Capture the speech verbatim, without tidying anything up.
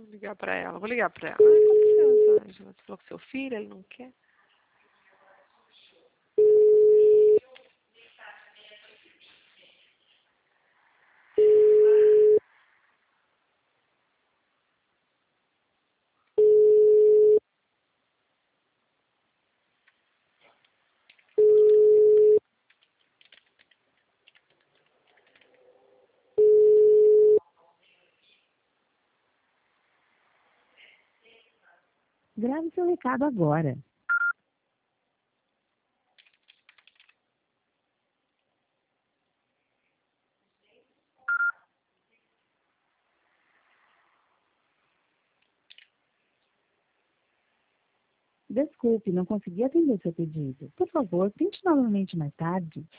ligar pra ela. Vou ligar pra ela. Ai, como que é, Ângela? Você falou com seu filho, ele não quer? Grave seu recado agora. Desculpe, não consegui atender seu pedido. Por favor, tente novamente mais tarde.